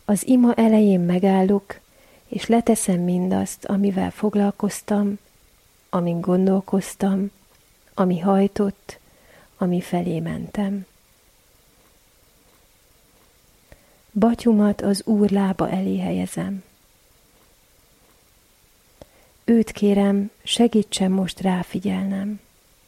Az ima elején megállok, és leteszem mindazt, amivel foglalkoztam, amin gondolkoztam, ami hajtott, ami felé mentem. Batyumat az Úr lába elé helyezem. Őt kérem, segítsen most ráfigyelnem.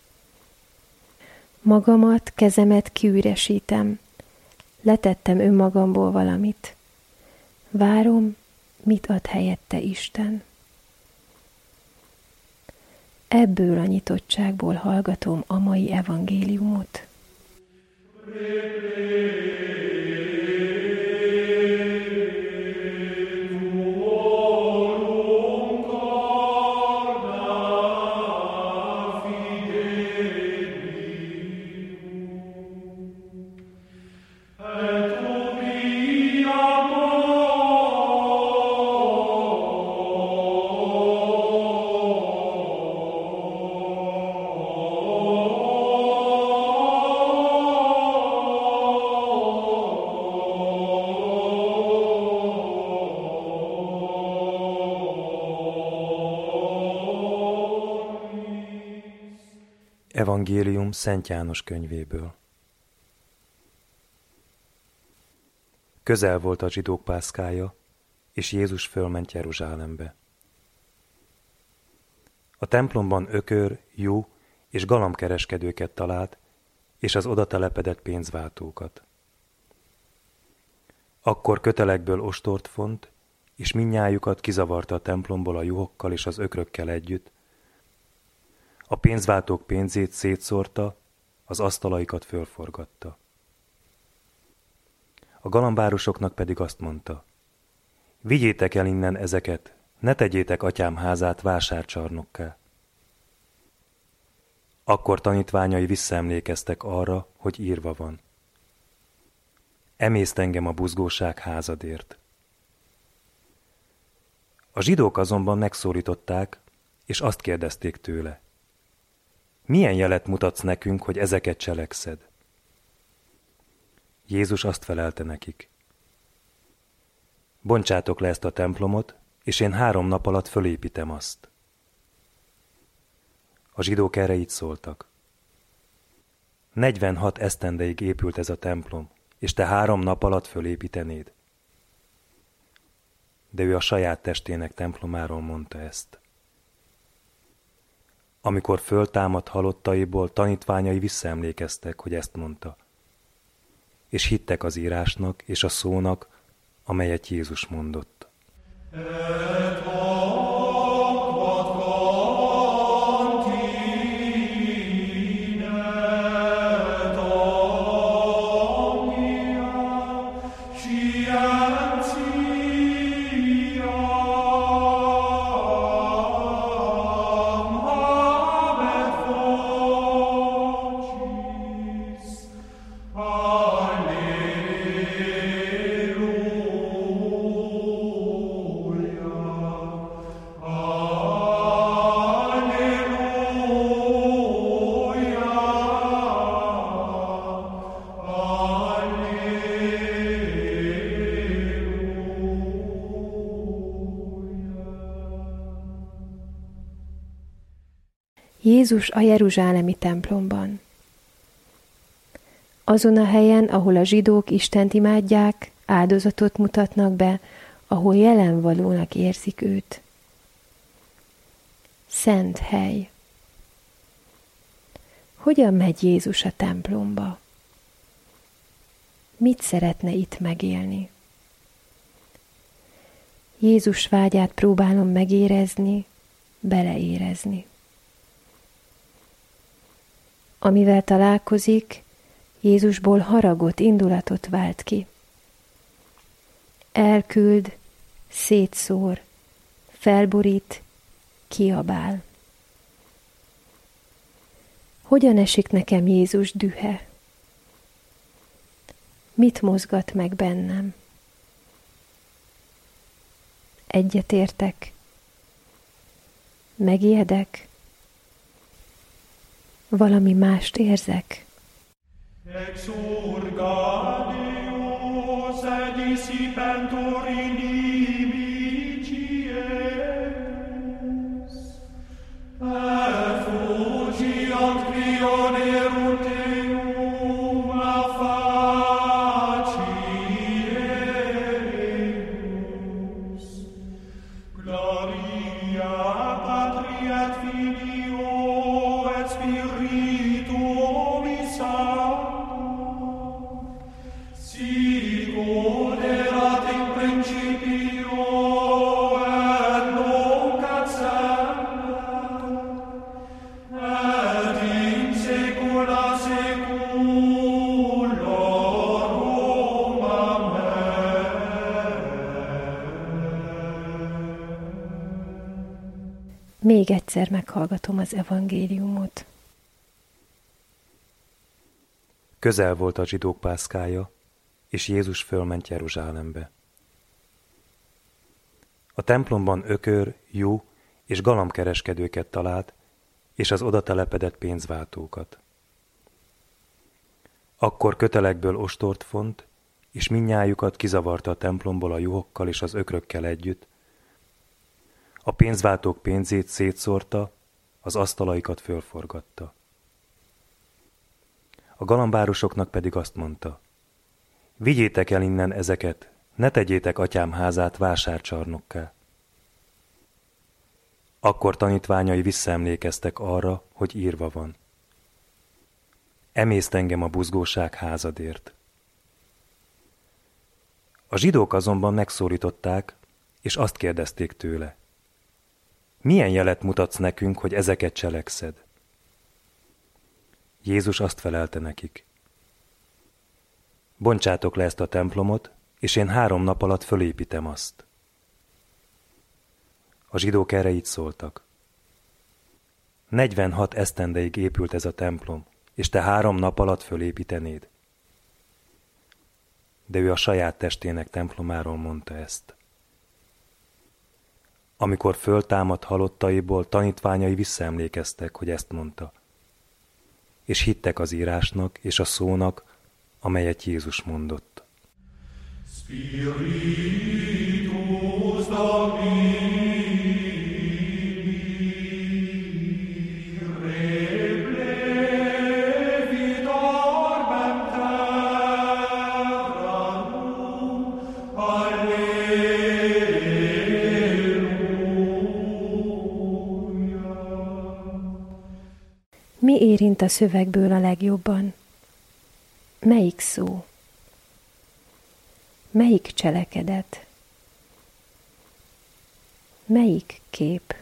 Magamat, kezemet kiüresítem, letettem önmagamból valamit. Várom, mit ad helyette Isten. Ebből a nyitottságból hallgatom a mai evangéliumot. Evangélium Szent János könyvéből. Közel volt a zsidók pászkája, és Jézus fölment Jeruzsálembe. A templomban ökör, jú és galambkereskedőket talált, és az oda telepedett pénzváltókat. Akkor kötelekből ostort font, és mindnyájukat kizavarta a templomból a juhokkal és az ökrökkel együtt, a pénzváltók pénzét szétszórta, az asztalaikat fölforgatta. A galambárosoknak pedig azt mondta: vigyétek el innen ezeket, ne tegyétek atyám házát vásárcsarnokká. Akkor tanítványai visszaemlékeztek arra, hogy írva van: emészt engem a buzgóság házadért. A zsidók azonban megszólították, és azt kérdezték tőle: milyen jelet mutatsz nekünk, hogy ezeket cselekszed? Jézus azt felelte nekik: bontsátok le ezt a templomot, és én 3 nap alatt fölépítem azt. A zsidók erre így szóltak: 46 esztendeig épült ez a templom, és te 3 nap alatt fölépítenéd. De ő a saját testének templomáról mondta ezt. Amikor föltámadt halottaiból, tanítványai visszaemlékeztek, hogy ezt mondta, és hittek az írásnak és a szónak, amelyet Jézus mondott. Jézus a jeruzsálemi templomban. Azon a helyen, ahol a zsidók Istent imádják, áldozatot mutatnak be, ahol jelenvalónak érzik őt. Szent hely. Hogyan megy Jézus a templomba? Mit szeretne itt megélni? Jézus vágyát próbálom megérezni, beleérezni. Amivel találkozik, Jézusból haragot, indulatot vált ki. Elküld, szétszór, felborít, kiabál. Hogyan esik nekem Jézus dühe? Mit mozgat meg bennem? Egyetértek? Megijedek? Valami mást érzek? Exurgat Deus et Még egyszer meghallgatom az evangéliumot. Közel volt a zsidók pászkája, és Jézus fölment Jeruzsálembe. A templomban ökör, jú és galambkereskedőket talált, és az oda telepedett pénzváltókat. Akkor kötelekből ostort font, és mindnyájukat kizavarta a templomból a juhokkal és az ökrökkel együtt, a pénzváltók pénzét szétszórta, az asztalaikat fölforgatta. A galambárosoknak pedig azt mondta: vigyétek el innen ezeket, ne tegyétek atyám házát vásárcsarnokká. Akkor tanítványai visszaemlékeztek arra, hogy írva van: emészt engem a buzgóság házadért. A zsidók azonban megszólították, és azt kérdezték tőle: milyen jelet mutatsz nekünk, hogy ezeket cselekszed? Jézus azt felelte nekik: bontsátok le ezt a templomot, és én 3 nap alatt fölépítem azt. A zsidók erre így szóltak: 46 esztendeig épült ez a templom, és te 3 nap alatt fölépítenéd? De ő a saját testének templomáról mondta ezt. Amikor föltámadt halottaiból, tanítványai visszaemlékeztek, hogy ezt mondta, és hittek az írásnak és a szónak, amelyet Jézus mondott. Spiritus Domini replevit orbem terranum, Mi érint a szövegből a legjobban? Melyik szó? Melyik cselekedet? Melyik kép?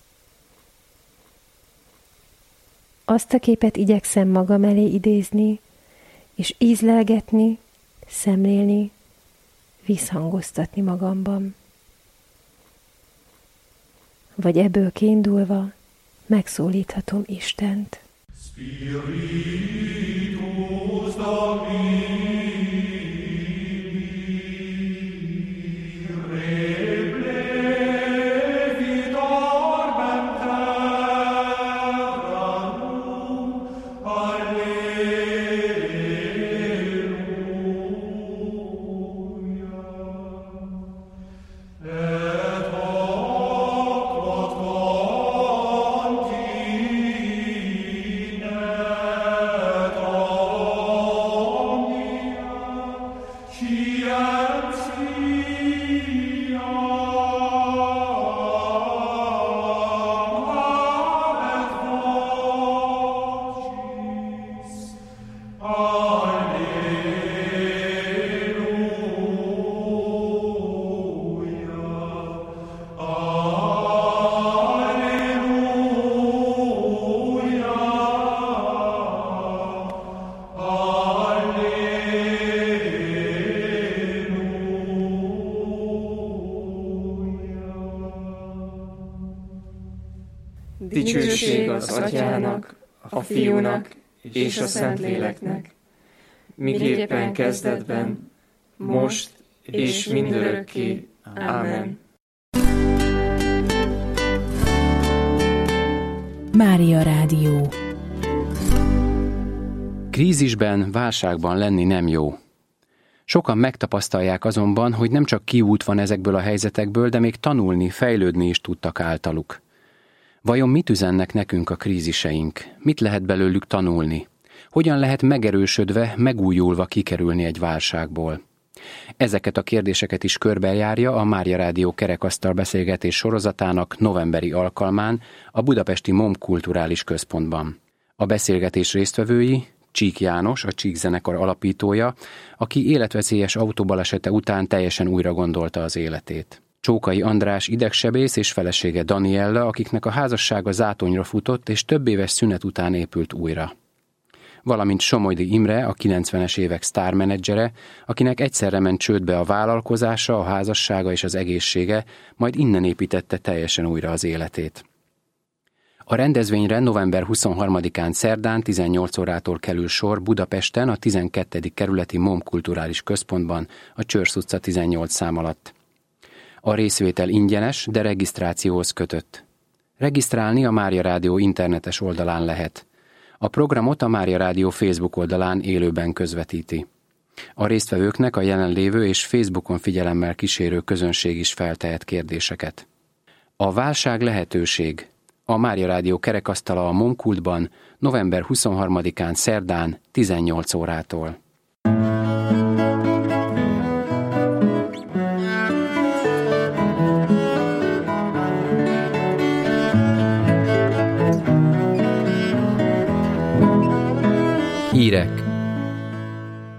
Azt a képet igyekszem magam elé idézni, és ízlelgetni, szemlélni, visszhangoztatni magamban. Vagy ebből kiindulva megszólíthatom Istent. Spiritus Domini replevit orbem terranum, alleluia. Et hoc quod Dicsőség az Atyának, a Fiúnak és a Szentléleknek, miképpen kezdetben, most és mindörökké. Ámen. Mária Rádió. Krízisben, válságban lenni nem jó. Sokan megtapasztalják azonban, hogy nem csak kiút van ezekből a helyzetekből, de még tanulni, fejlődni is tudtak általuk. Vajon mit üzennek nekünk a kríziseink? Mit lehet belőlük tanulni? Hogyan lehet megerősödve, megújulva kikerülni egy válságból? Ezeket a kérdéseket is körbejárja a Mária Rádió kerekasztal beszélgetés sorozatának novemberi alkalmán a budapesti MOM Kulturális Központban. A beszélgetés résztvevői Csík János, a Csík zenekar alapítója, aki életveszélyes autóbalesete után teljesen újra gondolta az életét. Csókai András idegsebész és felesége Daniella, akiknek a házassága zátonyra futott és több éves szünet után épült újra. Valamint Somogydi Imre, a 90-es évek sztármenedzsere, akinek egyszerre ment csődbe a vállalkozása, a házassága és az egészsége, majd innen építette teljesen újra az életét. A rendezvényre november 23-án szerdán 18 órától kerül sor Budapesten a 12. kerületi MOM Kulturális Központban, a Csörsz utca 18 szám alatt. A részvétel ingyenes, de regisztrációhoz kötött. Regisztrálni a Mária Rádió internetes oldalán lehet. A programot a Mária Rádió Facebook oldalán élőben közvetíti. A résztvevőknek a jelenlévő és Facebookon figyelemmel kísérő közönség is feltehet kérdéseket. A válság lehetőség. A Mária Rádió kerekasztala a MOM Kultban november 23-án szerdán 18 órától. Hírek.